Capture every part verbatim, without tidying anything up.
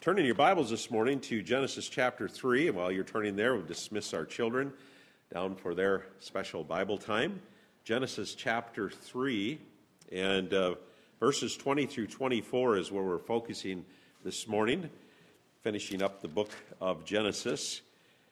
Turn in your Bibles this morning to Genesis chapter three. And while you're turning there, we'll dismiss our children down for their special Bible time. Genesis chapter three, and uh, verses twenty through twenty-four is where we're focusing this morning, finishing up the book of Genesis.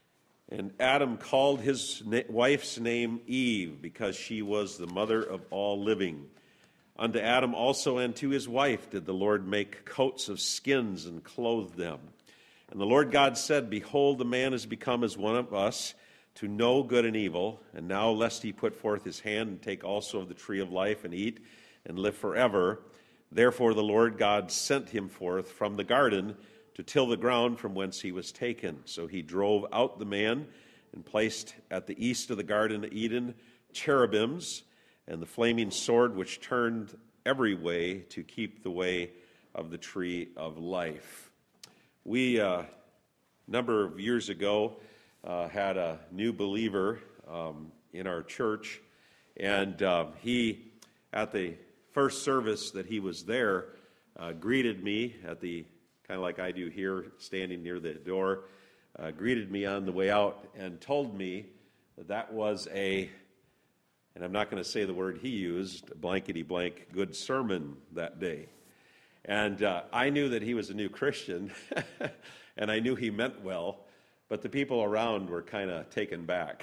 And Adam called his na- wife's name Eve, because she was the mother of all living. Unto Adam also and to his wife did the Lord make coats of skins and clothe them. And the Lord God said, Behold, the man is become as one of us, to know good and evil. And now lest he put forth his hand and take also of the tree of life and eat and live forever. Therefore the Lord God sent him forth from the garden to till the ground from whence he was taken. So he drove out the man and placed at the east of the garden of Eden cherubims and the flaming sword which turned every way to keep the way of the tree of life. We, a uh, number of years ago, uh, had a new believer um, in our church, and uh, he, at the first service that he was there, uh, greeted me at the, kind of like I do here, standing near the door, uh, greeted me on the way out and told me that that was a, and I'm not going to say the word he used, blankety blank, good sermon that day. And uh, I knew that he was a new Christian, and I knew he meant well, but the people around were kind of taken back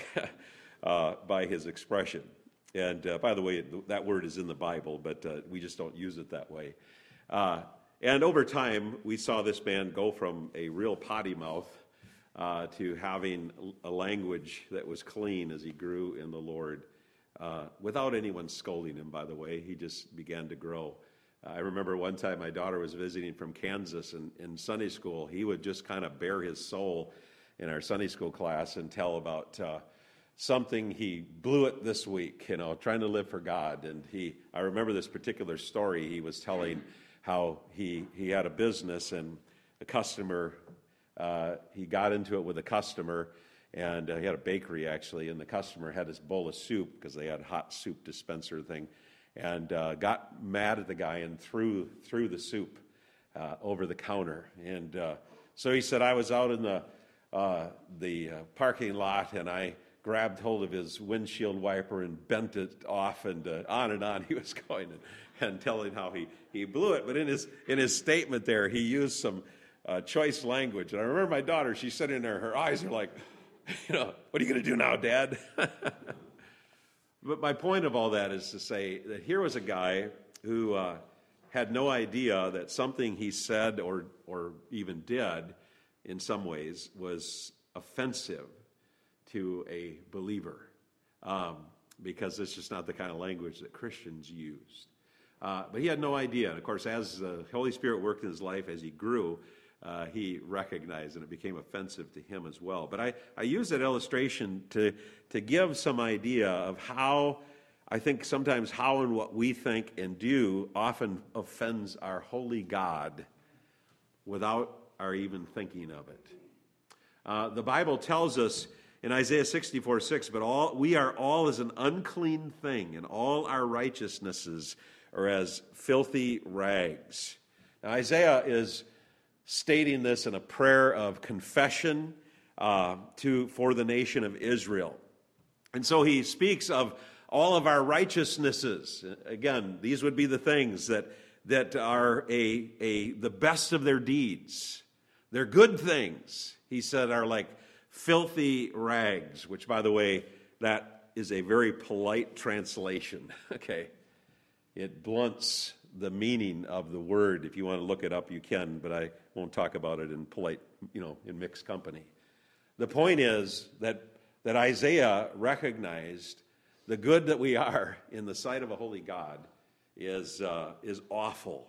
uh, by his expression. And uh, by the way, that word is in the Bible, but uh, we just don't use it that way. Uh, and over time, we saw this man go from a real potty mouth uh, to having a language that was clean as he grew in the Lord. Uh, without anyone scolding him, by the way. He just began to grow. Uh, I remember one time my daughter was visiting from Kansas, and in Sunday school, he would just kind of bare his soul in our Sunday school class and tell about uh, something he blew it this week, you know, trying to live for God. And he, I remember this particular story. He was telling how he, he had a business, and a customer, uh, he got into it with a customer, and uh, he had a bakery, actually, and the customer had this bowl of soup because they had a hot soup dispenser thing, and uh, got mad at the guy and threw threw the soup uh, over the counter. And uh, so he said, I was out in the uh, the uh, parking lot, and I grabbed hold of his windshield wiper and bent it off, and uh, on and on he was going and, and telling how he, he blew it. But in his in his statement there, he used some uh, choice language. And I remember my daughter, she's sitting there, her eyes are like, you know, what are you going to do now, Dad? But my point of all that is to say that here was a guy who uh, had no idea that something he said or or even did in some ways was offensive to a believer, um, because it's just not the kind of language that Christians used. Uh, but he had no idea. And of course, as the Holy Spirit worked in his life, as he grew, Uh, he recognized, and it became offensive to him as well. But I, I use that illustration to, to give some idea of how, I think sometimes how and what we think and do often offends our holy God without our even thinking of it. Uh, the Bible tells us in Isaiah sixty-four six, but all we are all as an unclean thing, and all our righteousnesses are as filthy rags. Now, Isaiah is stating this in a prayer of confession uh, to for the nation of Israel. And so he speaks of all of our righteousnesses. Again, these would be the things that that are a, a the best of their deeds. They're good things, he said, are like filthy rags, which, by the way, that is a very polite translation, okay? It blunts the meaning of the word. If you want to look it up, you can, but I won't talk about it in polite, you know, in mixed company. The point is that that Isaiah recognized the good that we are in the sight of a holy God is uh, is awful.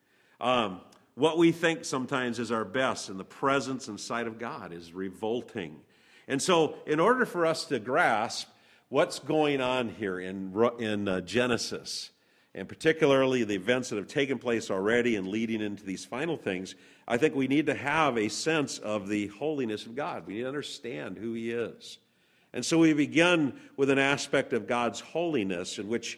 Um, what we think sometimes is our best in the presence and sight of God is revolting. And so, in order for us to grasp what's going on here in in uh, Genesis, and particularly the events that have taken place already and leading into these final things, I think we need to have a sense of the holiness of God. We need to understand who he is. And so we begin with an aspect of God's holiness in which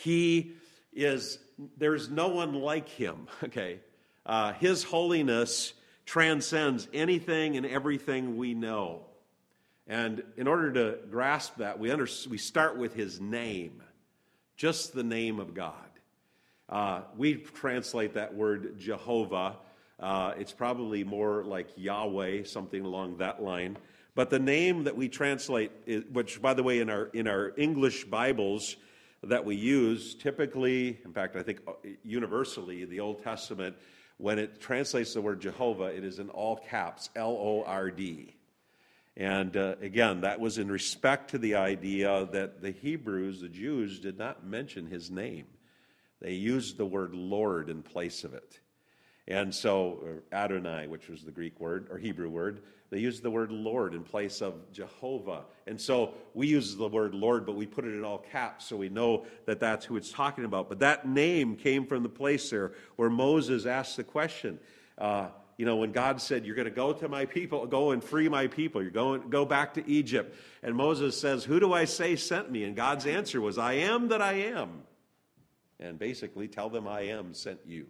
he is, there's no one like him, okay? Uh, his holiness transcends anything and everything we know. And in order to grasp that, we, under, we start with his name, just the name of God. Uh, we translate that word Jehovah. Uh, it's probably more like Yahweh, something along that line. But the name that we translate, is, which, by the way, in our in our English Bibles that we use, typically, in fact, I think universally, the Old Testament, when it translates the word Jehovah, it is in all caps, L O R D. And uh, again, that was in respect to the idea that the Hebrews, the Jews, did not mention his name. They used the word Lord in place of it. And so Adonai, which was the Greek word, or Hebrew word, they used the word Lord in place of Jehovah. And so we use the word Lord, but we put it in all caps so we know that that's who it's talking about. But that name came from the place there where Moses asked the question. Uh, you know, when God said, you're going to go to my people, go and free my people. You're going go back to Egypt. And Moses says, who do I say sent me? And God's answer was, I am that I am. And basically, tell them I am sent you.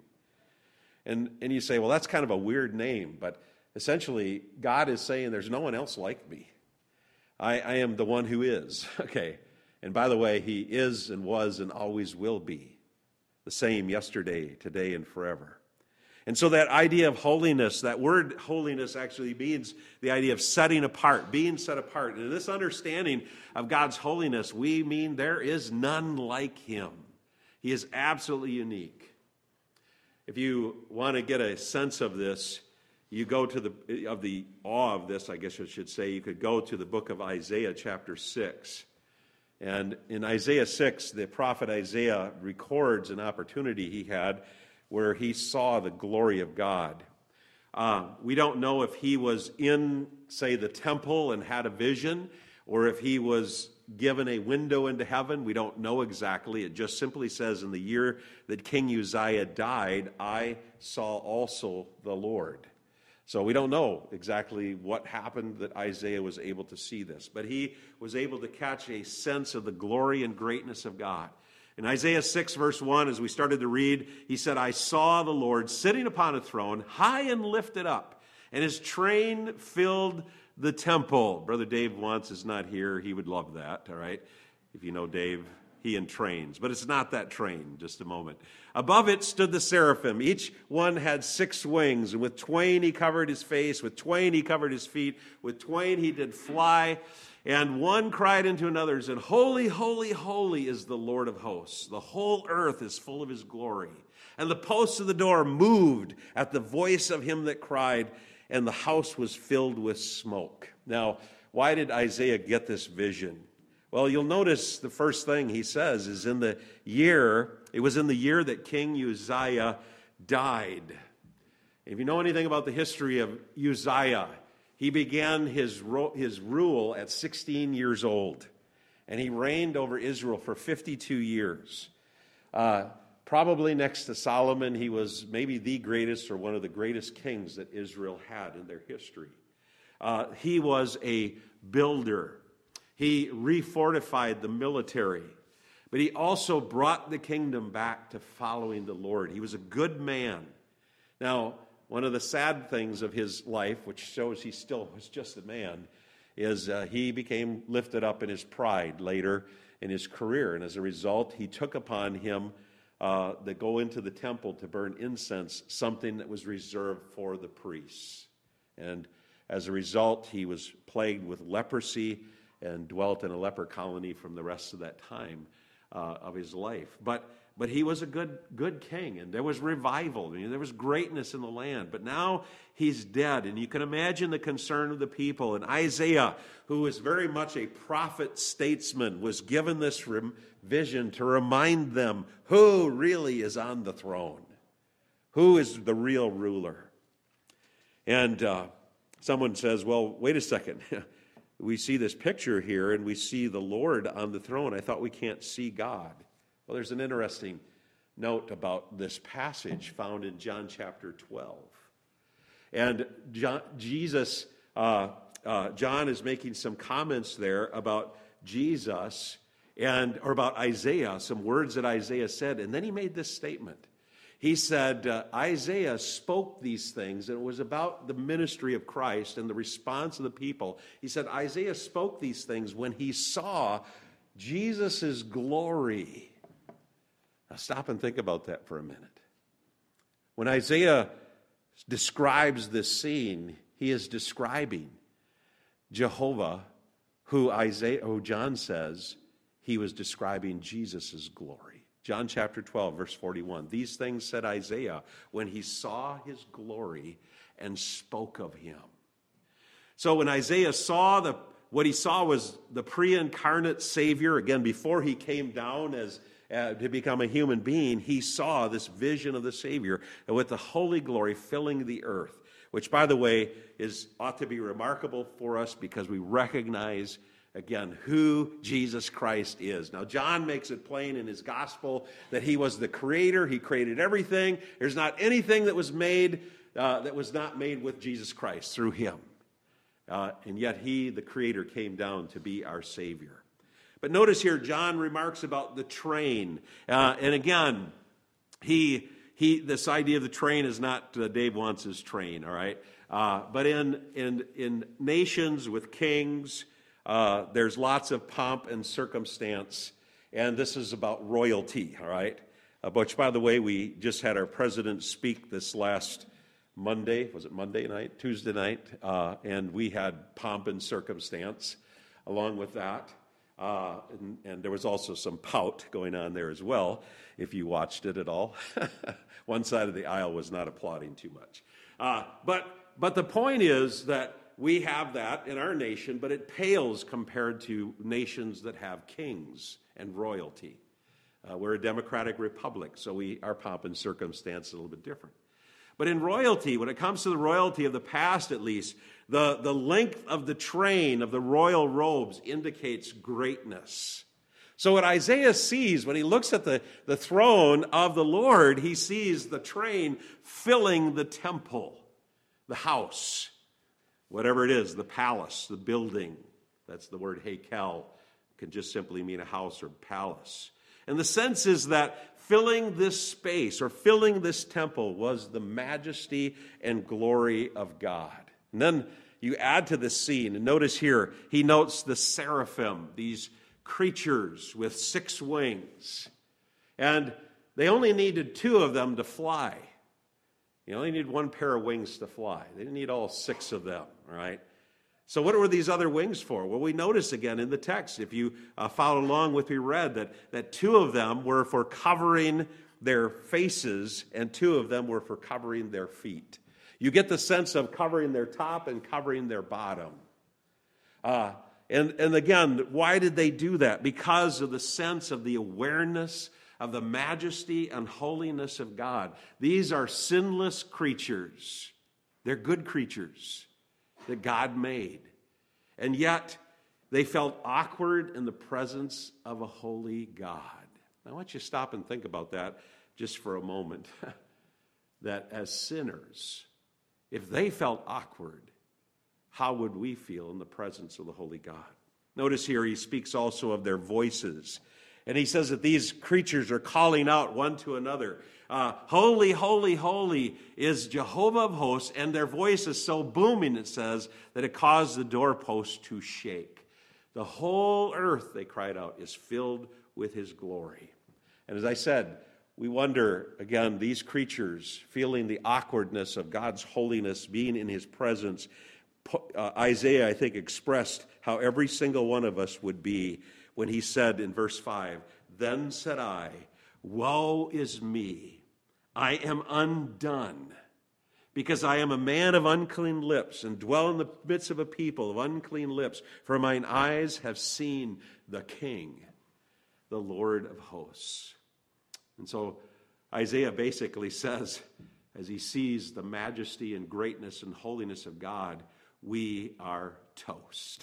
And and you say, well, that's kind of a weird name, but essentially, God is saying there's no one else like me. I, I am the one who is. Okay. And by the way, he is and was and always will be the same yesterday, today, and forever. And so that idea of holiness, that word holiness actually means the idea of setting apart, being set apart. And in this understanding of God's holiness, we mean there is none like him. He is absolutely unique. If you want to get a sense of this, you go to the, of the awe of this, I guess I should say, you could go to the book of Isaiah chapter six. And in Isaiah six, the prophet Isaiah records an opportunity he had where he saw the glory of God. Uh, we don't know if he was in, say, the temple and had a vision, or if he was given a window into heaven. We don't know exactly. It just simply says, in the year that King Uzziah died, I saw also the Lord. So we don't know exactly what happened that Isaiah was able to see this. But he was able to catch a sense of the glory and greatness of God. In Isaiah six, verse one, as we started to read, he said, I saw the Lord sitting upon a throne, high and lifted up, and his train filled the temple. Brother Dave Wantz is not here. He would love that, all right? If you know Dave, he and trains. But it's not that train, just a moment. Above it stood the seraphim. Each one had six wings, and with twain he covered his face, with twain he covered his feet, with twain he did fly. And one cried into another and said, Holy, holy, holy is the Lord of hosts. The whole earth is full of his glory. And the posts of the door moved at the voice of him that cried, and the house was filled with smoke. Now, why did Isaiah get this vision? Well, you'll notice the first thing he says is in the year, it was in the year that King Uzziah died. If you know anything about the history of Uzziah, he began his, his rule at sixteen years old, and he reigned over Israel for fifty-two years. Uh, Probably next to Solomon, he was maybe the greatest or one of the greatest kings that Israel had in their history. Uh, he was a builder. He refortified the military. But he also brought the kingdom back to following the Lord. He was a good man. Now, one of the sad things of his life, which shows he still was just a man, is uh, he became lifted up in his pride later in his career. And as a result, he took upon him Uh, that go into the temple to burn incense, something that was reserved for the priests. And as a result, he was plagued with leprosy and dwelt in a leper colony from the rest of that time uh, of his life. But but he was a good good king, and there was revival. I mean, there was greatness in the land. But now he's dead, and you can imagine the concern of the people. And Isaiah, who was very much a prophet statesman, was given this rem- vision to remind them who really is on the throne, who is the real ruler. And uh, someone says, well, wait a second. We see this picture here, and we see the Lord on the throne. I thought we can't see God. Well, there's an interesting note about this passage found in John chapter twelve. And John, Jesus, uh, uh, John is making some comments there about Jesus and or about Isaiah, some words that Isaiah said, and then he made this statement. He said, uh, Isaiah spoke these things, and it was about the ministry of Christ and the response of the people. He said, Isaiah spoke these things when he saw Jesus' glory. Now stop and think about that for a minute. When Isaiah describes this scene, he is describing Jehovah, who Isaiah, who John says he was describing Jesus' glory. John chapter twelve, verse forty-one. These things said Isaiah when he saw his glory and spoke of him. So when Isaiah saw the, what he saw was the pre-incarnate Savior, again, before he came down as uh, to become a human being, he saw this vision of the Savior with the holy glory filling the earth, which, by the way, is ought to be remarkable for us because we recognize again, who Jesus Christ is. Now, John makes it plain in his gospel that he was the creator. He created everything. There's not anything that was made uh, that was not made with Jesus Christ through him. Uh, and yet he, the creator, came down to be our Savior. But notice here, John remarks about the train. Uh, and again, he, he, this idea of the train is not uh, Dave wants his train, all right? Uh, but in, in, in nations with kings, Uh, there's lots of pomp and circumstance, and this is about royalty, all right? Uh, which, by the way, we just had our president speak this last Monday. Was it Monday night? Tuesday night? Uh, and we had pomp and circumstance along with that. Uh, and, and there was also some pout going on there as well, if you watched it at all. One side of the aisle was not applauding too much. Uh, but but the point is that we have that in our nation, but it pales compared to nations that have kings and royalty. Uh, we're a democratic republic, so we our pomp and circumstance is a little bit different. But in royalty, when it comes to the royalty of the past at least, the, the length of the train of the royal robes indicates greatness. So what Isaiah sees when he looks at the, the throne of the Lord, he sees the train filling the temple, the house. Whatever it is, the palace, the building, that's the word heikel, can just simply mean a house or palace. And the sense is that filling this space or filling this temple was the majesty and glory of God. And then you add to the scene, and notice here, he notes the seraphim, these creatures with six wings. And they only needed two of them to fly. You only need one pair of wings to fly. They didn't need all six of them, all right? So what were these other wings for? Well, we notice again in the text, if you uh, followed along with me read, that, that two of them were for covering their faces and two of them were for covering their feet. You get the sense of covering their top and covering their bottom. Uh, and, and again, why did they do that? Because of the sense of the awareness of the majesty and holiness of God. These are sinless creatures. They're good creatures that God made. And yet, they felt awkward in the presence of a holy God. I want you to stop and think about that just for a moment. That as sinners, if they felt awkward, how would we feel in the presence of the holy God? Notice here he speaks also of their voices. And he says that these creatures are calling out one to another. Uh, holy, holy, holy is Jehovah of hosts. And their voice is so booming, it says, that it caused the doorpost to shake. The whole earth, they cried out, is filled with his glory. And as I said, we wonder, again, these creatures feeling the awkwardness of God's holiness, being in his presence. Uh, Isaiah, I think, expressed how every single one of us would be when he said in verse five, "Then said I, woe is me, I am undone, because I am a man of unclean lips, and dwell in the midst of a people of unclean lips, for mine eyes have seen the King, the Lord of hosts." And so Isaiah basically says, as he sees the majesty and greatness and holiness of God, we are toast.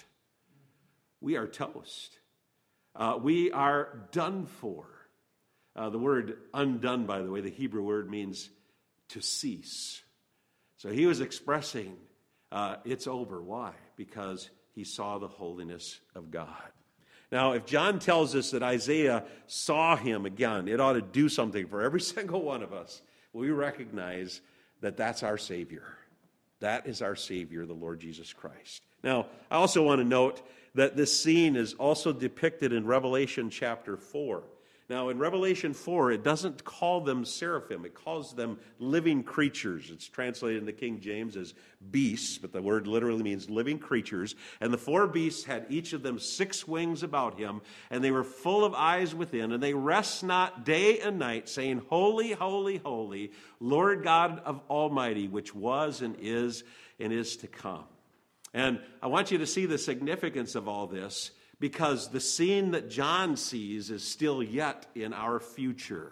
We are toast. Uh, we are done for. Uh, the word undone, by the way, the Hebrew word means to cease. So he was expressing uh, it's over. Why? Because he saw the holiness of God. Now, if John tells us that Isaiah saw him again, it ought to do something for every single one of us we recognize that that's our Savior. That is our Savior, the Lord Jesus Christ. Now, I also want to note that this scene is also depicted in Revelation chapter four. Now, in Revelation four, it doesn't call them seraphim. It calls them living creatures. It's translated in the King James as beasts, but the word literally means living creatures. And the four beasts had each of them six wings about him, and they were full of eyes within, and they rest not day and night, saying, Holy, holy, holy, Lord God of Almighty, which was and is and is to come. And I want you to see the significance of all this, because the scene that John sees is still yet in our future.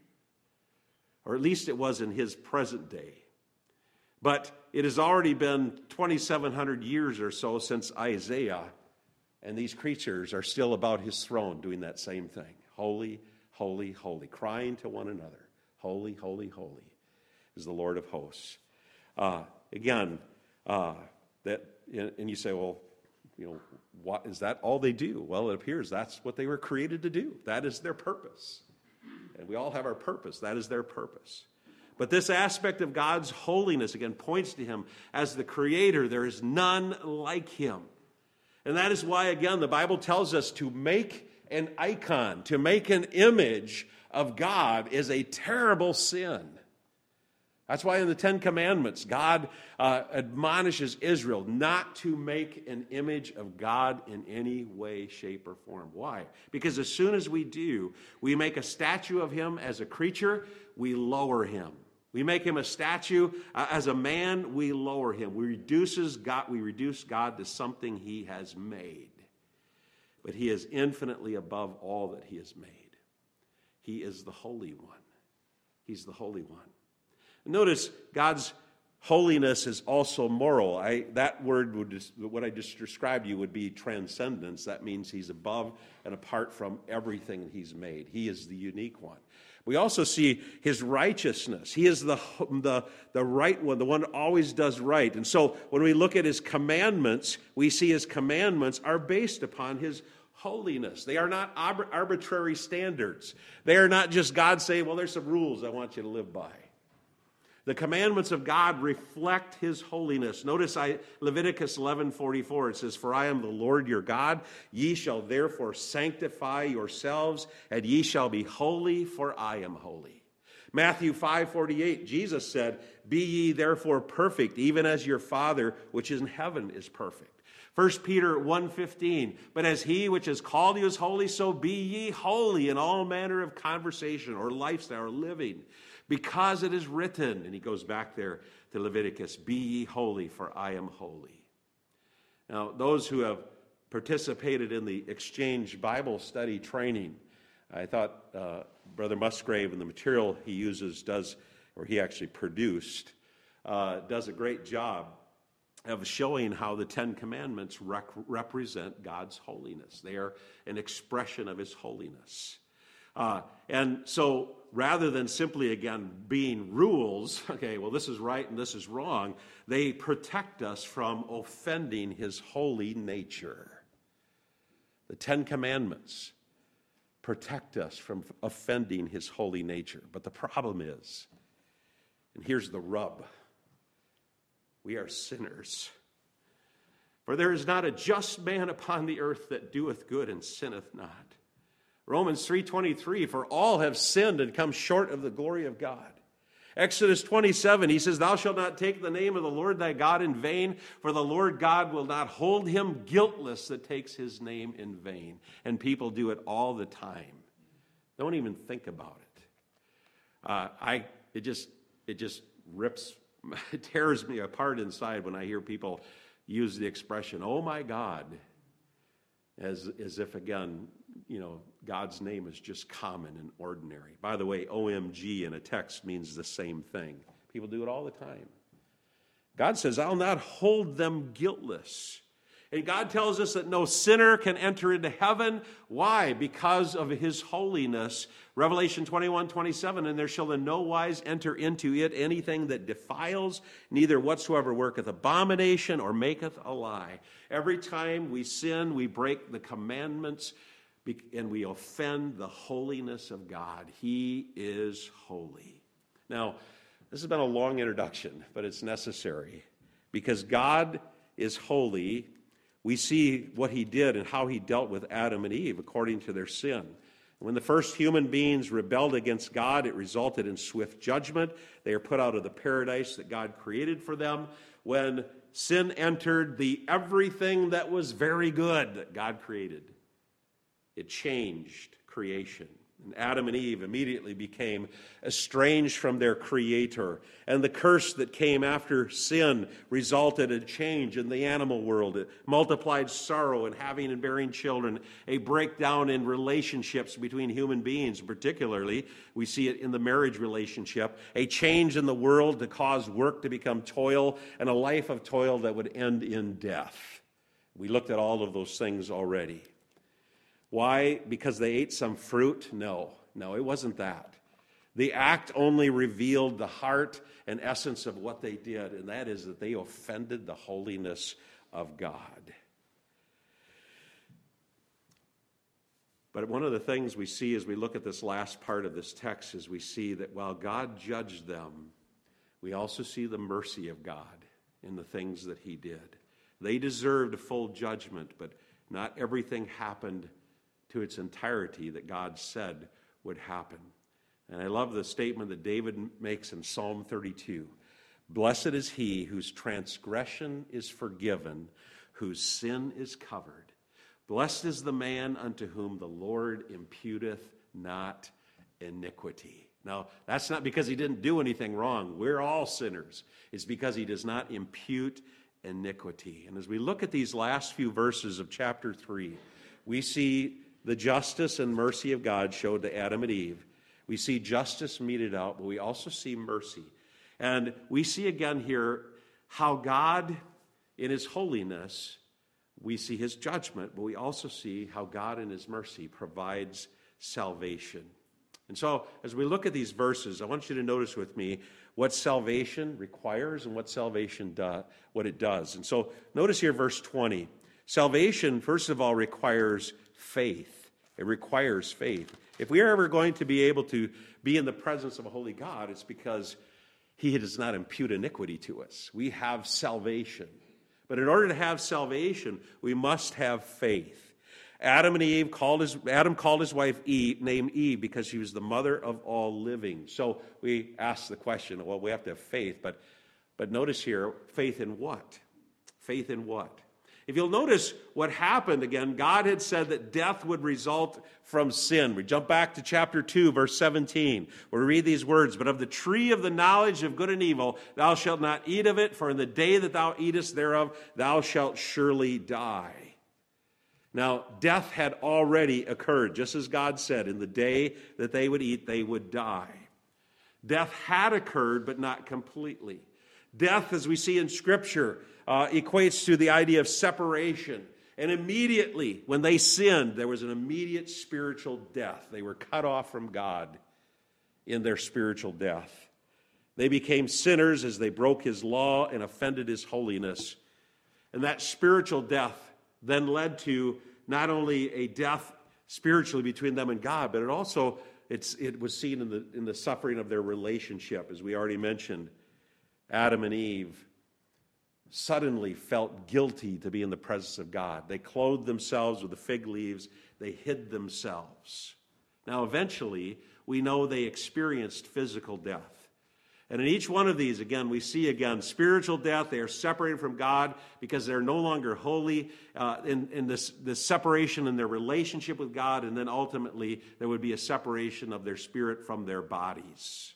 Or at least it was in his present day. But it has already been twenty-seven hundred years or so since Isaiah, and these creatures are still about his throne doing that same thing. Holy, holy, holy, crying to one another. Holy, holy, holy is the Lord of hosts. Uh, again, uh, that, and you say, well, you know, what, is that all they do? Well, it appears that's what they were created to do. That is their purpose. And we all have our purpose. That is their purpose. But this aspect of God's holiness, again, points to him as the creator. There is none like him. And that is why, again, the Bible tells us to make an icon, to make an image of God is a terrible sin. That's why in the Ten Commandments, God uh, admonishes Israel not to make an image of God in any way, shape, or form. Why? Because as soon as we do, we make a statue of him as a creature, we lower him. We make him a statue uh, as a man, we lower him. We reduces God, we reduce God to something he has made. But he is infinitely above all that he has made. He is the Holy One. He's the Holy One. Notice God's holiness is also moral. I, that word, would just, what I just described to you, would be transcendence. That means he's above and apart from everything he's made. He is the unique one. We also see his righteousness. He is the, the, the right one, the one that always does right. And so when we look at his commandments, we see his commandments are based upon his holiness. They are not arbitrary standards. They are not just God saying, well, there's some rules I want you to live by. The commandments of God reflect his holiness. Notice I, Leviticus eleven forty-four, it says, For I am the Lord your God, ye shall therefore sanctify yourselves, and ye shall be holy, for I am holy. Matthew five forty-eight, Jesus said, Be ye therefore perfect, even as your Father which is in heaven is perfect. First Peter one fifteen, But as he which has called you is holy, so be ye holy in all manner of conversation or lifestyle or living. Because it is written, and he goes back there to Leviticus, Be ye holy, for I am holy. Now, those who have participated in the Exchange Bible Study training, I thought uh, Brother Musgrave and the material he uses does, or he actually produced, uh, does a great job of showing how the Ten Commandments rec- represent God's holiness. They are an expression of his holiness. Uh, and so rather than simply, again, being rules, okay, well, this is right and this is wrong, they protect us from offending his holy nature. The Ten Commandments protect us from offending his holy nature. But the problem is, and here's the rub, we are sinners. For there is not a just man upon the earth that doeth good and sinneth not. Romans three twenty-three, for all have sinned and come short of the glory of God. Exodus twenty-seven, he says, Thou shalt not take the name of the Lord thy God in vain, for the Lord God will not hold him guiltless that takes his name in vain. And people do it all the time. Don't even think about it. Uh, I it just it just rips, it tears me apart inside when I hear people use the expression, oh my God, as as if, again, you know, God's name is just common and ordinary. By the way, O M G in a text means the same thing. People do it all the time. God says, I'll not hold them guiltless. And God tells us that no sinner can enter into heaven. Why? Because of his holiness. Revelation twenty-one twenty-seven, and there shall in no wise enter into it anything that defiles, neither whatsoever worketh abomination or maketh a lie. Every time we sin, we break the commandments, and we offend the holiness of God. He is holy. Now, this has been a long introduction, but it's necessary. Because God is holy, we see what he did and how he dealt with Adam and Eve according to their sin. When the first human beings rebelled against God, it resulted in swift judgment. They are put out of the paradise that God created for them. When sin entered the everything that was very good that God created, it changed creation. And Adam and Eve immediately became estranged from their Creator. And the curse that came after sin resulted in change in the animal world. It multiplied sorrow in having and bearing children, a breakdown in relationships between human beings. Particularly, we see it in the marriage relationship, a change in the world to cause work to become toil, and a life of toil that would end in death. We looked at all of those things already. Why? Because they ate some fruit? No, no, it wasn't that. The act only revealed the heart and essence of what they did, and that is that they offended the holiness of God. But one of the things we see as we look at this last part of this text is we see that while God judged them, we also see the mercy of God in the things that he did. They deserved a full judgment, but not everything happened to its entirety that God said would happen. And I love the statement that David makes in Psalm thirty-two. Blessed is he whose transgression is forgiven, whose sin is covered. Blessed is the man unto whom the Lord imputeth not iniquity. Now, that's not because he didn't do anything wrong. We're all sinners. It's because he does not impute iniquity. And as we look at these last few verses of chapter three, we see the justice and mercy of God showed to Adam and Eve. We see justice meted out, but we also see mercy. And we see again here how God, in his holiness, we see his judgment, but we also see how God in his mercy provides salvation. And so, as we look at these verses, I want you to notice with me what salvation requires and what salvation do, what it does. And so, notice here verse twenty. Salvation, first of all, requires faith. It requires faith. If we are ever going to be able to be in the presence of a holy God, it's because he does not impute iniquity to us. We have salvation. But in order to have salvation, we must have faith. Adam and Eve called his Adam called his wife Eve, named Eve, because she was the mother of all living. So we ask the question, well, we have to have faith, but but notice here, faith in what? Faith in what? If you'll notice what happened again, God had said that death would result from sin. We jump back to chapter two, verse seventeen, where we read these words, but of the tree of the knowledge of good and evil, thou shalt not eat of it, for in the day that thou eatest thereof, thou shalt surely die. Now, death had already occurred, just as God said, in the day that they would eat, they would die. Death had occurred, but not completely. Death, as we see in Scripture, uh, equates to the idea of separation. And immediately, when they sinned, there was an immediate spiritual death. They were cut off from God in their spiritual death. They became sinners as they broke his law and offended his holiness. And that spiritual death then led to not only a death spiritually between them and God, but it also it's, it was seen in the, in the suffering of their relationship, as we already mentioned. Adam and Eve suddenly felt guilty to be in the presence of God. They clothed themselves with the fig leaves. They hid themselves. Now, eventually, we know they experienced physical death. And in each one of these, again, we see again spiritual death. They are separated from God because they're no longer holy uh, in, in this, this separation in their relationship with God. And then ultimately, there would be a separation of their spirit from their bodies.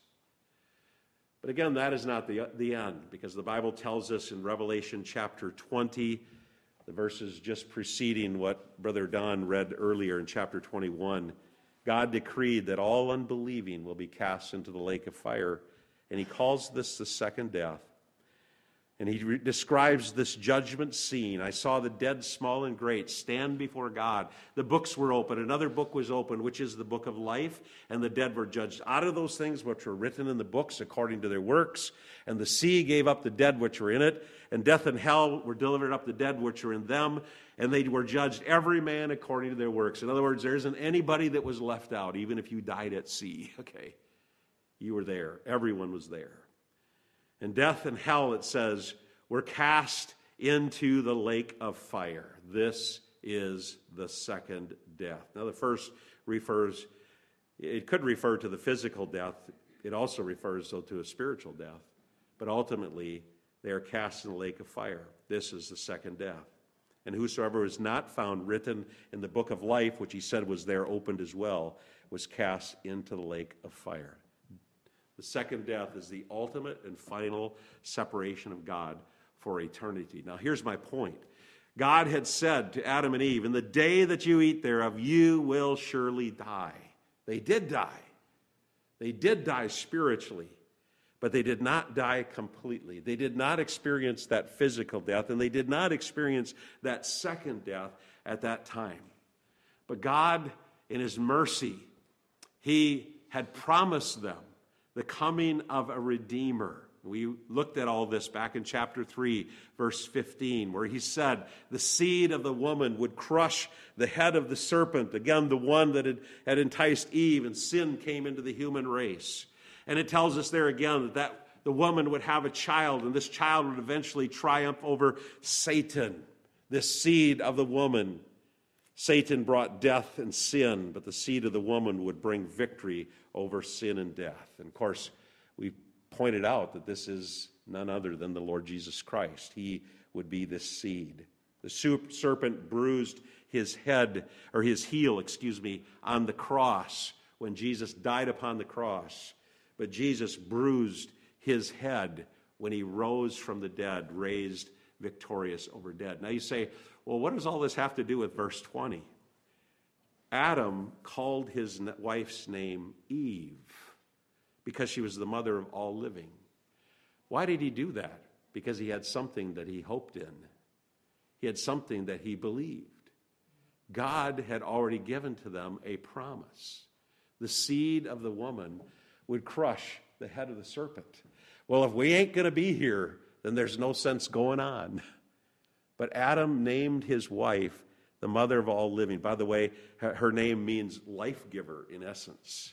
But again, that is not the, the end, because the Bible tells us in Revelation chapter twenty, the verses just preceding what Brother Don read earlier in chapter twenty-one, God decreed that all unbelieving will be cast into the lake of fire, and he calls this the second death. And he re- describes this judgment scene. I saw the dead, small and great, stand before God. The books were open. Another book was opened, which is the book of life. And the dead were judged out of those things which were written in the books according to their works. And the sea gave up the dead which were in it. And death and hell were delivered up the dead which were in them. And they were judged every man according to their works. In other words, there isn't anybody that was left out, even if you died at sea. Okay. You were there. Everyone was there. And death and hell, it says, were cast into the lake of fire. This is the second death. Now, the first refers, it could refer to the physical death. It also refers, though, to a spiritual death. But ultimately, they are cast in the lake of fire. This is the second death. And whosoever was not found written in the book of life, which he said was there opened as well, was cast into the lake of fire. The second death is the ultimate and final separation of God for eternity. Now, here's my point. God had said to Adam and Eve, in the day that you eat thereof, you will surely die. They did die. They did die spiritually, but they did not die completely. They did not experience that physical death, and they did not experience that second death at that time. But God, in his mercy, he had promised them the coming of a Redeemer. We looked at all this back in chapter three, verse fifteen, where he said the seed of the woman would crush the head of the serpent, again, the one that had, had enticed Eve, and sin came into the human race. And it tells us there again that, that the woman would have a child, and this child would eventually triumph over Satan, this seed of the woman. Satan brought death and sin, but the seed of the woman would bring victory over sin and death. And of course, we pointed out that this is none other than the Lord Jesus Christ. He would be this seed. The serpent bruised his head, or his heel, excuse me, on the cross when Jesus died upon the cross. But Jesus bruised his head when he rose from the dead, raised victorious over death. Now you say, well, what does all this have to do with verse twenty? Adam called his wife's name Eve because she was the mother of all living. Why did he do that? Because he had something that he hoped in. He had something that he believed. God had already given to them a promise. The seed of the woman would crush the head of the serpent. Well, if we ain't going to be here, then there's no sense going on. But Adam named his wife the mother of all living. By the way, her name means life giver in essence.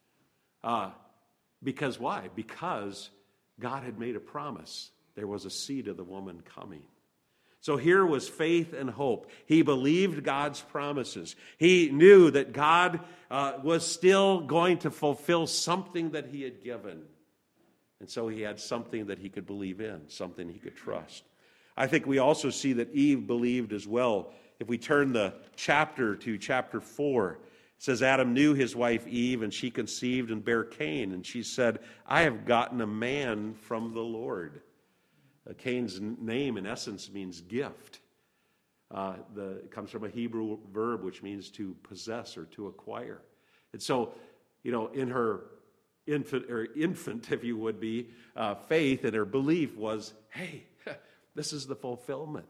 Uh, because why? Because God had made a promise. There was a seed of the woman coming. So here was faith and hope. He believed God's promises. He knew that God uh, was still going to fulfill something that he had given. And so he had something that he could believe in, something he could trust. I think we also see that Eve believed as well. If we turn the chapter to chapter four, it says, Adam knew his wife Eve, and she conceived and bare Cain. And she said, I have gotten a man from the Lord. Uh, Cain's name, in essence, means gift. Uh, the, it comes from a Hebrew verb, which means to possess or to acquire. And so, you know, in her infant, or infant, if you would be, uh, faith and her belief was, hey, this is the fulfillment.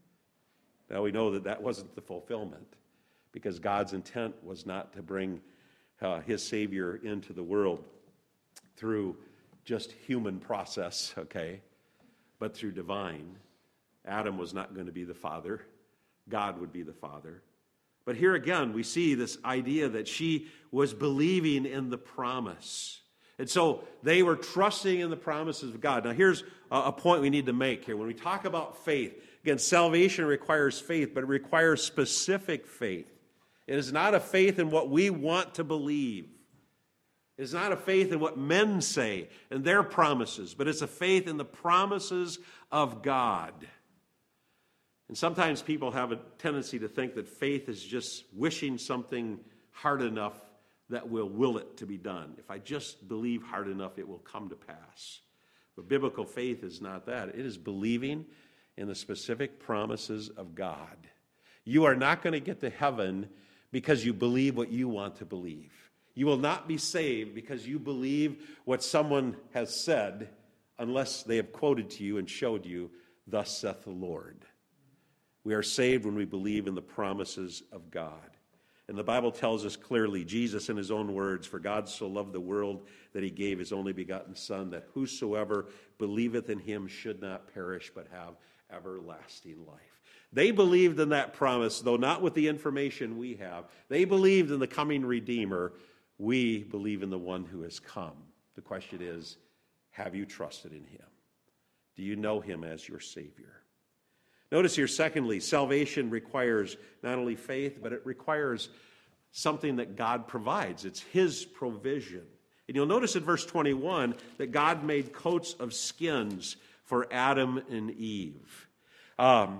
Now we know that that wasn't the fulfillment, because God's intent was not to bring uh, his Savior into the world through just human process, okay, but through divine. Adam was not going to be the father. God would be the father. But here again, we see this idea that she was believing in the promise. And so they were trusting in the promises of God. Now here's a point we need to make here. When we talk about faith, again, salvation requires faith, but it requires specific faith. It is not a faith in what we want to believe. It is not a faith in what men say and their promises, but it's a faith in the promises of God. And sometimes people have a tendency to think that faith is just wishing something hard enough that will will it to be done. If I just believe hard enough, it will come to pass. But biblical faith is not that. It is believing in the specific promises of God. You are not going to get to heaven because you believe what you want to believe. You will not be saved because you believe what someone has said, unless they have quoted to you and showed you, thus saith the Lord. We are saved when we believe in the promises of God. And the Bible tells us clearly, Jesus in his own words, for God so loved the world that he gave his only begotten Son, that whosoever believeth in him should not perish but have everlasting life. They believed in that promise, though not with the information we have. They believed in the coming Redeemer. We believe in the one who has come. The question is, have you trusted in him? Do you know him as your Savior? Notice here, secondly, salvation requires not only faith, but it requires something that God provides. It's his provision. And you'll notice in verse twenty-one that God made coats of skins for Adam and Eve. Um,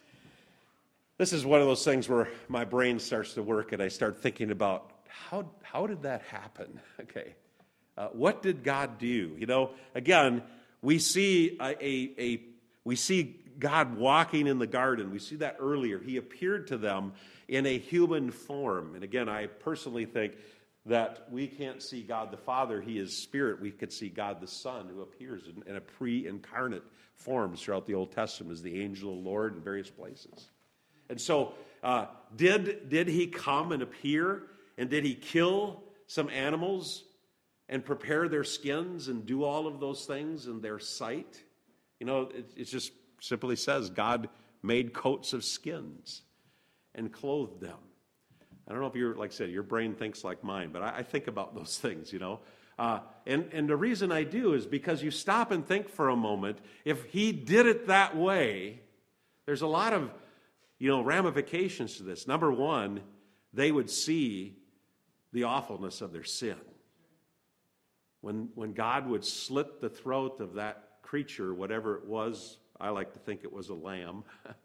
this is one of those things where my brain starts to work and I start thinking about how, how did that happen? Okay. Uh, what did God do? You know, again, we see a, a, a we see God walking in the garden. We see that earlier. He appeared to them in a human form. And again, I personally think that we can't see God the Father. He is spirit. We could see God the Son, who appears in, in a pre-incarnate forms throughout the Old Testament as the angel of the Lord in various places. And so, uh, did, did he come and appear? And did he kill some animals and prepare their skins and do all of those things in their sight? You know, it, it just simply says God made coats of skins and clothed them. I don't know if you're, like I said, your brain thinks like mine, but I, I think about those things, you know. Uh, and, and the reason I do is because you stop and think for a moment, if he did it that way, there's a lot of, you know, ramifications to this. Number one, they would see the awfulness of their sin. When, when God would slit the throat of that creature, whatever it was, I like to think it was a lamb,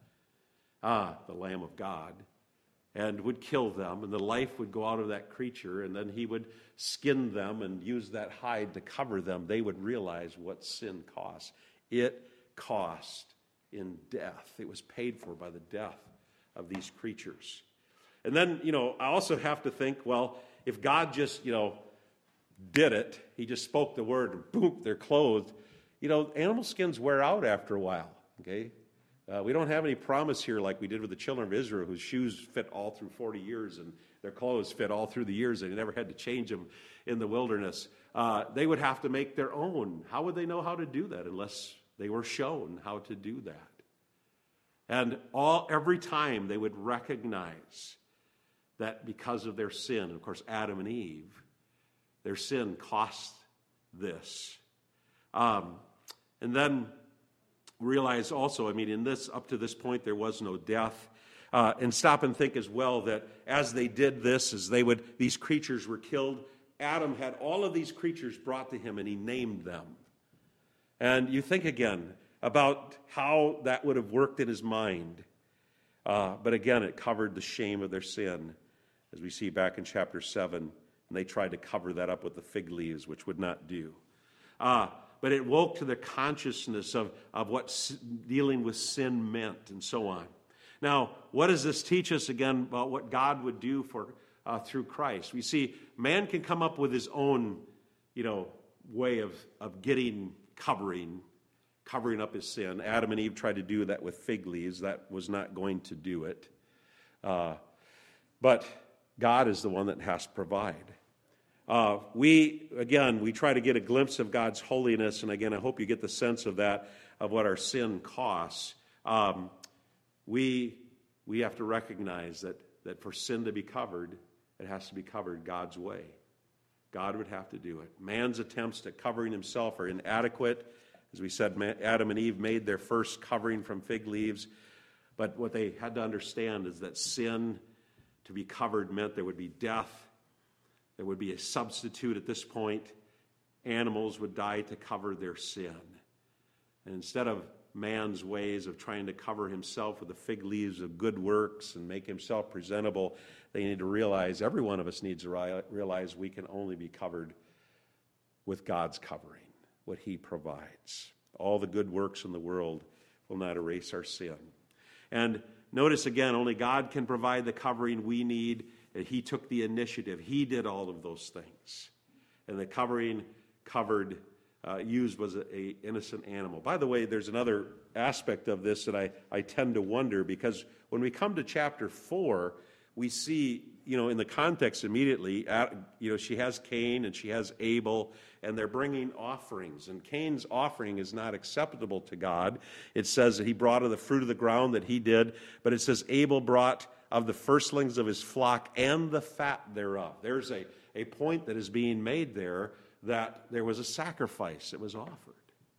ah, the Lamb of God, and would kill them, and the life would go out of that creature, and then he would skin them and use that hide to cover them. They would realize what sin costs. It cost in death. It was paid for by the death of these creatures. And then, you know, I also have to think, well, if God just, you know, did it, he just spoke the word, and boom, they're clothed. You know, animal skins wear out after a while, okay? Uh, we don't have any promise here like we did with the children of Israel, whose shoes fit all through forty years and their clothes fit all through the years, and they never had to change them in the wilderness. Uh, they would have to make their own. How would they know how to do that unless they were shown how to do that? And all every time they would recognize that because of their sin, and of course Adam and Eve, their sin cost this. Um, and then realize also, I mean, in this, up to this point, there was no death. Uh, and stop and think as well that as they did this, as they would, these creatures were killed, Adam had all of these creatures brought to him and he named them. And you think again about how that would have worked in his mind. Uh, but again, it covered the shame of their sin, as we see back in chapter seven. And they tried to cover that up with the fig leaves, which would not do. Uh, but it woke to the consciousness of, of what s- dealing with sin meant and so on. Now, what does this teach us again about what God would do for uh, through Christ? We see man can come up with his own, you know, way of, of getting covering, covering up his sin. Adam and Eve tried to do that with fig leaves. That was not going to do it. Uh, but God is the one that has to provide. Uh, we, again, we try to get a glimpse of God's holiness, and again, I hope you get the sense of that, of what our sin costs. Um, we, we have to recognize that, that for sin to be covered, it has to be covered God's way. God would have to do it. Man's attempts at covering himself are inadequate. As we said, Adam and Eve made their first covering from fig leaves, but what they had to understand is that sin to be covered meant there would be death. There would be a substitute at this point. Animals would die to cover their sin. And instead of man's ways of trying to cover himself with the fig leaves of good works and make himself presentable, they need to realize, every one of us needs to realize we can only be covered with God's covering, what he provides. All the good works in the world will not erase our sin. And notice again, only God can provide the covering we need. And he took the initiative. He did all of those things. And the covering covered, uh, used was a, a innocent animal. By the way, there's another aspect of this that I, I tend to wonder, because when we come to chapter four, we see, you know, in the context immediately, at, you know, she has Cain and she has Abel, and they're bringing offerings. And Cain's offering is not acceptable to God. It says that he brought of the fruit of the ground that he did, but it says Abel brought of the firstlings of his flock and the fat thereof. There's a, a point that is being made there that there was a sacrifice that was offered.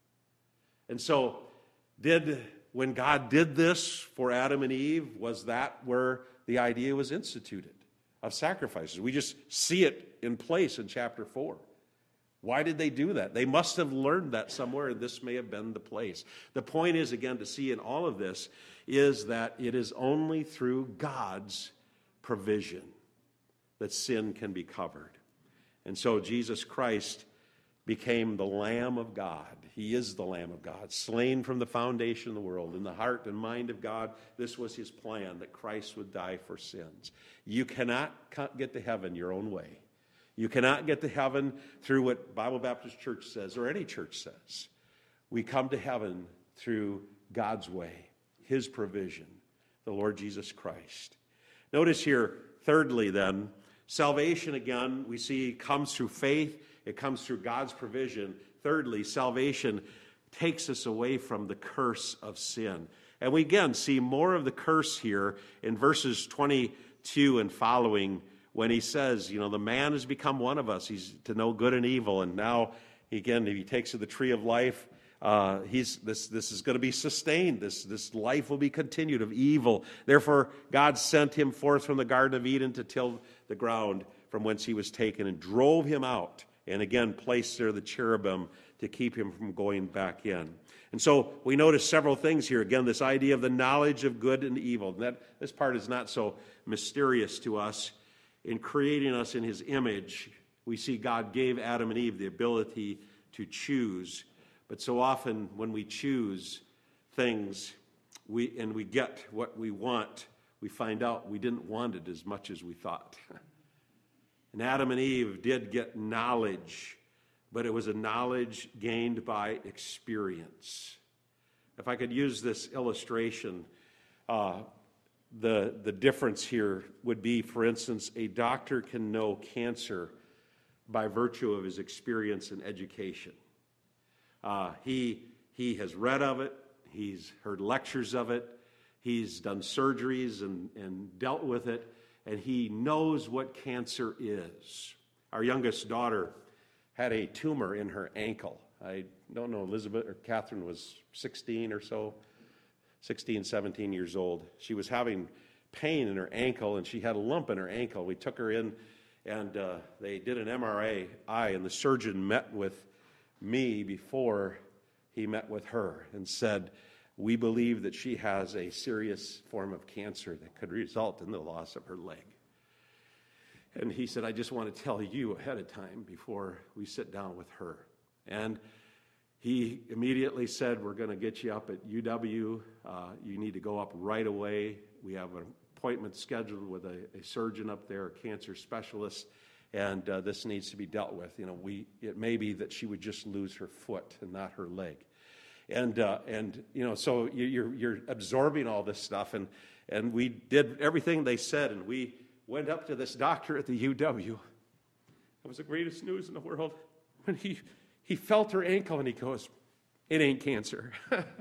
And so, did when God did this for Adam and Eve, was that where the idea was instituted of sacrifices? We just see it in place in chapter four. Why did they do that? They must have learned that somewhere, and this may have been the place. The point is, again, to see in all of this is that it is only through God's provision that sin can be covered. And so Jesus Christ became the Lamb of God. He is the Lamb of God, slain from the foundation of the world. In the heart and mind of God, this was his plan, that Christ would die for sins. You cannot get to heaven your own way. You cannot get to heaven through what Bible Baptist Church says, or any church says. We come to heaven through God's way, his provision, the Lord Jesus Christ. Notice here, thirdly then, salvation again, we see, comes through faith. It comes through God's provision. Thirdly, salvation takes us away from the curse of sin. And we again see more of the curse here in verses twenty-two and following, when he says, you know, the man has become one of us. He's to know good and evil. And now, again, if he takes of the tree of life, uh, he's this this is going to be sustained. This, this life will be continued of evil. Therefore, God sent him forth from the Garden of Eden to till the ground from whence he was taken, and drove him out. And again, placed there the cherubim to keep him from going back in. And so we notice several things here. Again, this idea of the knowledge of good and evil. And that, this part is not so mysterious to us. In creating us in his image, we see God gave Adam and Eve the ability to choose. But so often when we choose things we and we get what we want, we find out we didn't want it as much as we thought. And Adam and Eve did get knowledge, but it was a knowledge gained by experience. If I could use this illustration, uh, the, the difference here would be, for instance, a doctor can know cancer by virtue of his experience and education. Uh, he, he has read of it, he's heard lectures of it, he's done surgeries and, and dealt with it, and he knows what cancer is. Our youngest daughter had a tumor in her ankle. I don't know, Elizabeth or Catherine was sixteen or so, sixteen, seventeen years old. She was having pain in her ankle, and she had a lump in her ankle. We took her in, and uh, they did an M R I, and the surgeon met with me before he met with her and said, we believe that she has a serious form of cancer that could result in the loss of her leg. And he said, I just want to tell you ahead of time before we sit down with her. And he immediately said, we're going to get you up at U W. Uh, you need to go up right away. We have an appointment scheduled with a, a surgeon up there, a cancer specialist, and uh, this needs to be dealt with. You know, we it may be that she would just lose her foot and not her leg. And, uh, and you know, so you're, you're absorbing all this stuff. And, and we did everything they said, and we went up to this doctor at the U W. It was the greatest news in the world. When he, he felt her ankle, and he goes, it ain't cancer.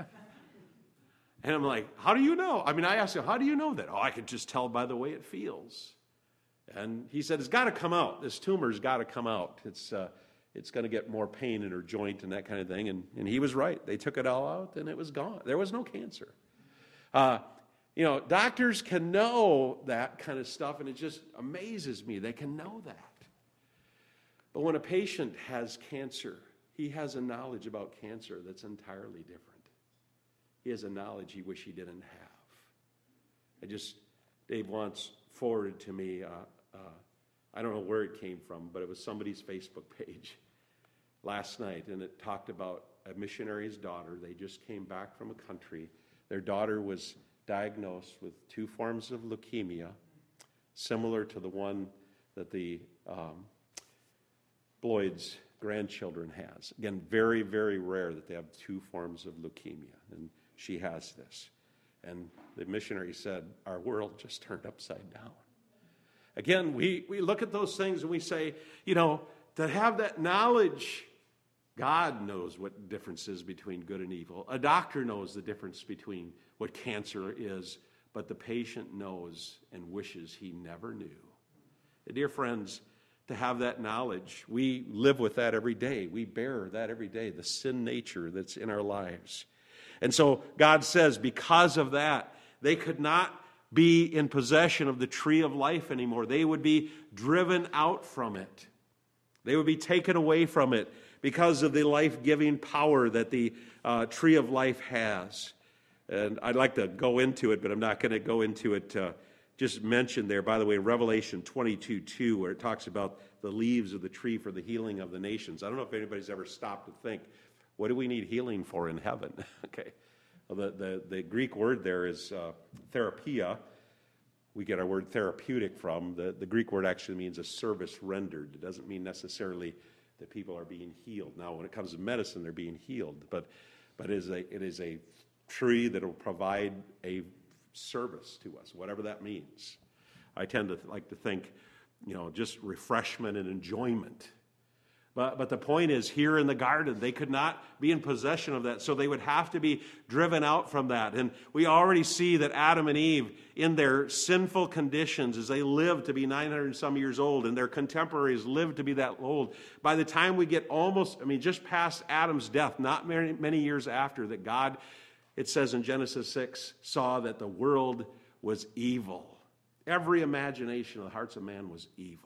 And I'm like, how do you know? I mean, I asked him, how do you know that? Oh, I can just tell by the way it feels. And he said, it's got to come out. This tumor's got to come out. It's... Uh, It's going to get more pain in her joint and that kind of thing. And, and he was right. They took it all out, and it was gone. There was no cancer. Uh, you know, doctors can know that kind of stuff, and it just amazes me. They can know that. But when a patient has cancer, he has a knowledge about cancer that's entirely different. He has a knowledge he wish he didn't have. I just, Dave once forwarded to me, uh, uh, I don't know where it came from, but it was somebody's Facebook page last night, and it talked about a missionary's daughter. They just came back from a country. Their daughter was diagnosed with two forms of leukemia, similar to the one that the um, Bloyd's grandchildren has. Again, very, very rare that they have two forms of leukemia, and she has this. And the missionary said, our world just turned upside down. Again, we, we look at those things and we say, you know, to have that knowledge, God knows what the difference is between good and evil. A doctor knows the difference between what cancer is, but the patient knows and wishes he never knew. And dear friends, to have that knowledge. We live with that every day. We bear that every day, the sin nature that's in our lives. And so God says because of that, they could not be in possession of the tree of life anymore. They would be driven out from it. They would be taken away from it because of the life-giving power that the uh, tree of life has. And I'd like to go into it, but I'm not going to go into it. Uh, just mentioned there, by the way, Revelation twenty-two two, where it talks about the leaves of the tree for the healing of the nations. I don't know if anybody's ever stopped to think, what do we need healing for in heaven? Okay. Well, the, the, the Greek word there is uh, therapia. We get our word therapeutic from. The, the Greek word actually means a service rendered. It doesn't mean necessarily that people are being healed. Now, when it comes to medicine, they're being healed. But, but it, is a, it is a tree that will provide a service to us, whatever that means. I tend to like to think, you know, just refreshment and enjoyment. But, but the point is, here in the garden, they could not be in possession of that, so they would have to be driven out from that. And we already see that Adam and Eve, in their sinful conditions, as they lived to be nine hundred and some years old, and their contemporaries lived to be that old, by the time we get almost, I mean, just past Adam's death, not many, many years after, that God, it says in Genesis six, saw that the world was evil. Every imagination of the hearts of man was evil.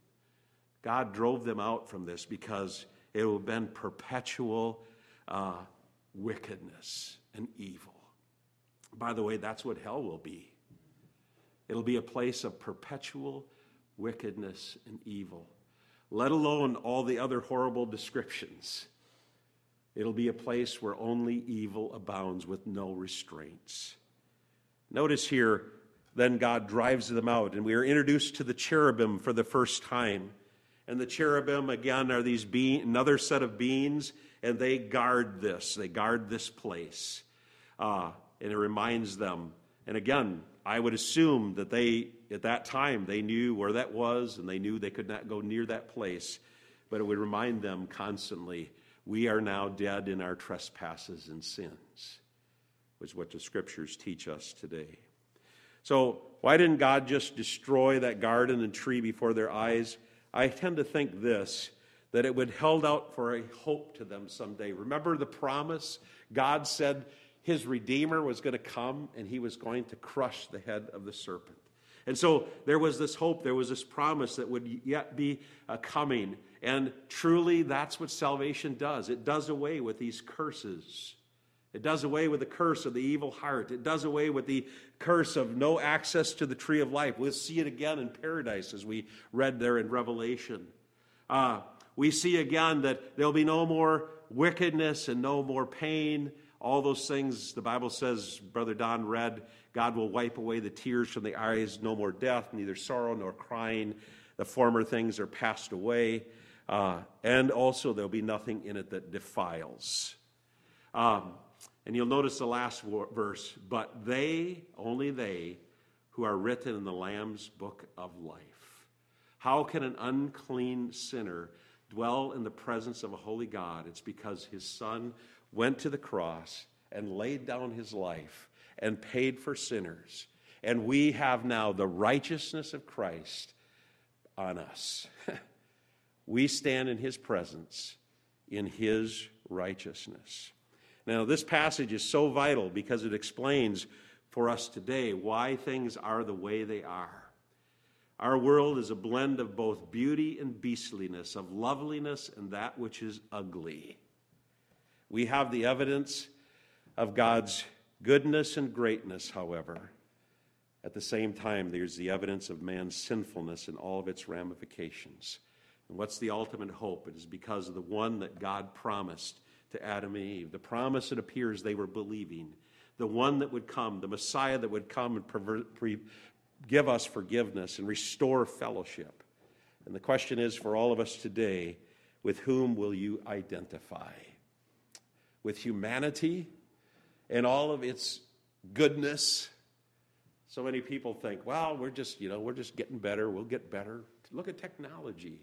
God drove them out from this because it would have been perpetual uh, wickedness and evil. By the way, that's what hell will be. It'll be a place of perpetual wickedness and evil, let alone all the other horrible descriptions. It'll be a place where only evil abounds with no restraints. Notice here, then God drives them out, and we are introduced to the cherubim for the first time. And the cherubim, again, are these be- another set of beings, and they guard this. They guard this place. Uh, and it reminds them. And again, I would assume that they, at that time, they knew where that was, and they knew they could not go near that place. But it would remind them constantly, we are now dead in our trespasses and sins, which is what the Scriptures teach us today. So why didn't God just destroy that garden and tree before their eyes? I tend to think this, that it would held out for a hope to them someday. Remember the promise? God said his Redeemer was going to come and he was going to crush the head of the serpent. And so there was this hope, there was this promise that would yet be uh, coming. And truly that's what salvation does. It does away with these curses. It does away with the curse of the evil heart. It does away with the curse of no access to the tree of life. We'll see it again in paradise as we read there in Revelation. Uh, we see again that there'll be no more wickedness and no more pain. All those things, the Bible says, Brother Don read, God will wipe away the tears from the eyes, no more death, neither sorrow nor crying. The former things are passed away. Uh, and also there'll be nothing in it that defiles. Um, And you'll notice the last verse, but they, only they, who are written in the Lamb's book of life. How can an unclean sinner dwell in the presence of a holy God? It's because his Son went to the cross and laid down his life and paid for sinners. And we have now the righteousness of Christ on us. We stand in his presence, in his righteousness. Now, this passage is so vital because it explains for us today why things are the way they are. Our world is a blend of both beauty and beastliness, of loveliness and that which is ugly. We have the evidence of God's goodness and greatness, however. At the same time, there's the evidence of man's sinfulness and all of its ramifications. And what's the ultimate hope? It is because of the one that God promised to Adam and Eve. The promise, it appears, they were believing. The one that would come, the Messiah that would come and pervert, pre, give us forgiveness and restore fellowship. And the question is for all of us today, with whom will you identify? With humanity and all of its goodness? So many people think, well, we're just, you know, we're just getting better. We'll get better. Look at technology.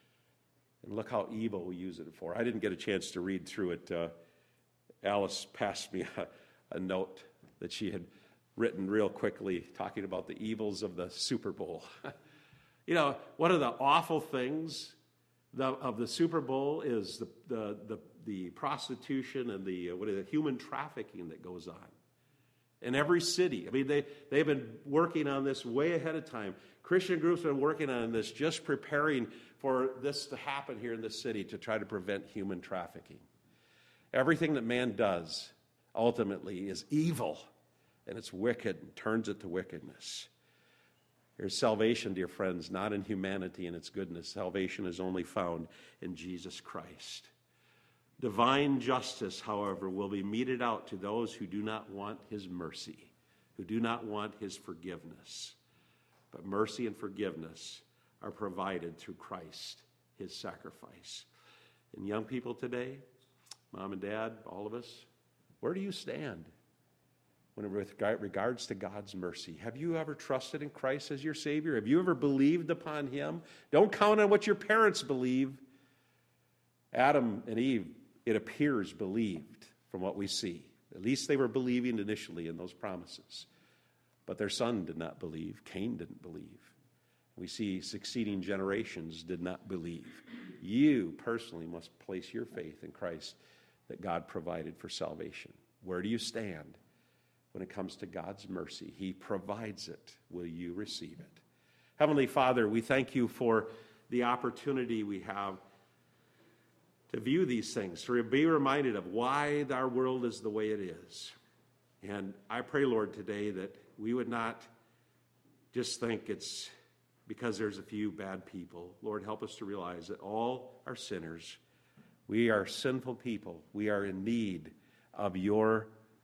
And look how evil we use it for. I didn't get a chance to read through it. Uh, Alice passed me a, a note that she had written real quickly talking about the evils of the Super Bowl. You know, one of the awful things the, of the Super Bowl is the the the, the prostitution and the uh, what is it, human trafficking that goes on in every city. I mean, they they've been working on this way ahead of time. Christian groups have been working on this, just preparing for this to happen here in this city to try to prevent human trafficking. Everything that man does ultimately is evil, and it's wicked and turns it to wickedness. There's salvation, dear friends, not in humanity and its goodness. Salvation is only found in Jesus Christ. Divine justice, however, will be meted out to those who do not want his mercy, who do not want his forgiveness. But mercy and forgiveness are provided through Christ, his sacrifice. And young people today, mom and dad, all of us, where do you stand when with regards to God's mercy? Have you ever trusted in Christ as your Savior? Have you ever believed upon him? Don't count on what your parents believe. Adam and Eve, it appears, believed from what we see. At least they were believing initially in those promises. But their son did not believe. Cain didn't believe. We see succeeding generations did not believe. You personally must place your faith in Christ that God provided for salvation. Where do you stand when it comes to God's mercy? He provides it. Will you receive it? Heavenly Father, we thank you for the opportunity we have to view these things, to be reminded of why our world is the way it is. And I pray, Lord, today that we would not just think it's because there's a few bad people. Lord, help us to realize that all are sinners. We are sinful people. We are in need of your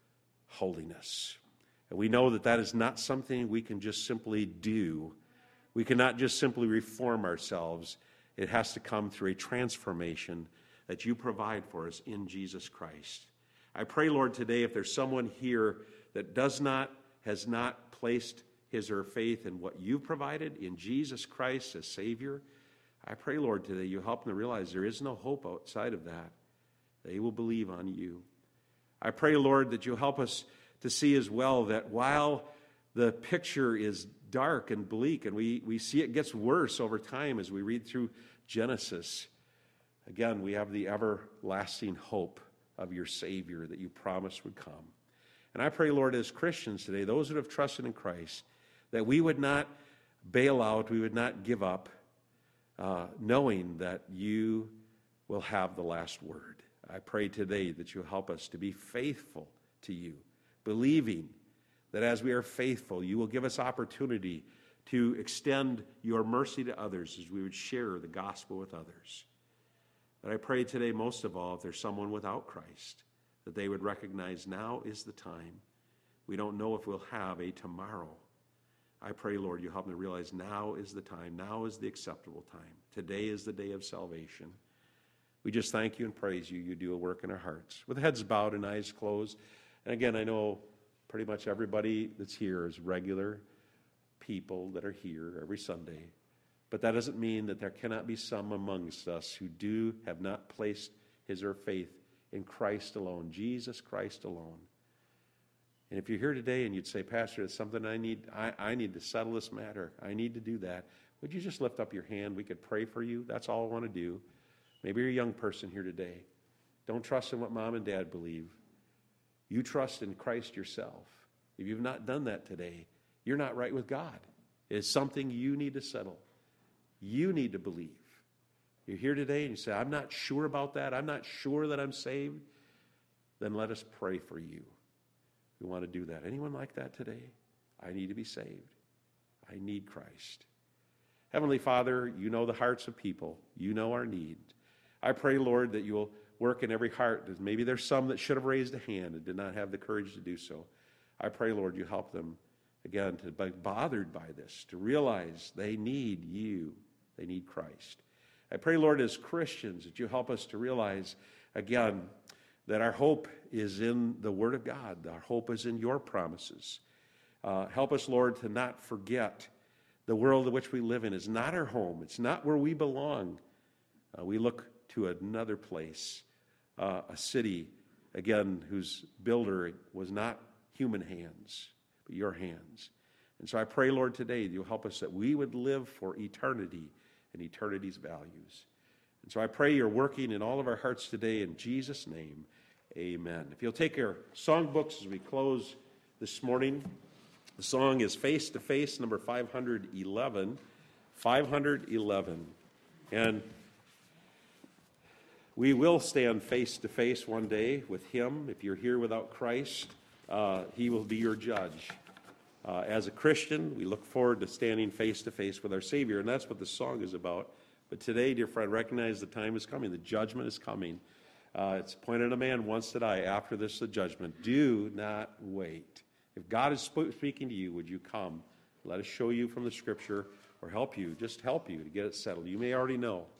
holiness. And we know that that is not something we can just simply do. We cannot just simply reform ourselves. It has to come through a transformation that you provide for us in Jesus Christ. I pray, Lord, today if there's someone here that does not, has not placed his or her faith in what you've provided in Jesus Christ as Savior, I pray, Lord, today you help them to realize there is no hope outside of that. They will believe on you. I pray, Lord, that you'll help us to see as well that while the picture is dark and bleak, and we, we see it gets worse over time as we read through Genesis, again, we have the everlasting hope of your Savior that you promised would come. And I pray, Lord, as Christians today, those that have trusted in Christ, that we would not bail out, we would not give up, uh, knowing that you will have the last word. I pray today that you'll help us to be faithful to you, believing that as we are faithful, you will give us opportunity to extend your mercy to others as we would share the gospel with others. But I pray today, most of all, if there's someone without Christ, that they would recognize now is the time. We don't know if we'll have a tomorrow. I pray, Lord, you help me realize now is the time. Now is the acceptable time. Today is the day of salvation. We just thank you and praise you. You do a work in our hearts. With heads bowed and eyes closed. And again, I know pretty much everybody that's here is regular people that are here every Sunday. But that doesn't mean that there cannot be some amongst us who do have not placed his or her faith in Christ alone, Jesus Christ alone. And if you're here today and you'd say, Pastor, it's something I need, I, I need to settle this matter. I need to do that. Would you just lift up your hand? We could pray for you. That's all I want to do. Maybe you're a young person here today. Don't trust in what mom and dad believe. You trust in Christ yourself. If you've not done that today, you're not right with God. It's something you need to settle. You need to believe. You're here today and you say, I'm not sure about that. I'm not sure that I'm saved. Then let us pray for you. We want to do that. Anyone like that today? I need to be saved. I need Christ. Heavenly Father, you know the hearts of people. You know our need. I pray, Lord, that you'll work in every heart. Maybe there's some that should have raised a hand and did not have the courage to do so. I pray, Lord, you help them, again, to be bothered by this, to realize they need you. They need Christ. I pray, Lord, as Christians, that you help us to realize, again, that our hope is in the Word of God. Our hope is in your promises. Uh, help us, Lord, to not forget the world in which we live in is not our home. It's not where we belong. Uh, we look to another place, uh, a city, again, whose builder was not human hands, but your hands. And so I pray, Lord, today that you'll help us that we would live for eternity and eternity's values. And so I pray you're working in all of our hearts today in Jesus' name. Amen. If you'll take your songbooks as we close this morning, the song is Face to Face, number five hundred eleven. five hundred eleven. And we will stand face to face one day with him. If you're here without Christ, uh, he will be your judge. Uh, as a Christian, we look forward to standing face to face with our Savior, and that's what the song is about. But today, dear friend, recognize the time is coming. The judgment is coming. Uh, it's appointed a man once to die. After this, the judgment. Do not wait. If God is sp- speaking to you, would you come? Let us show you from the Scripture or help you, just help you to get it settled. You may already know.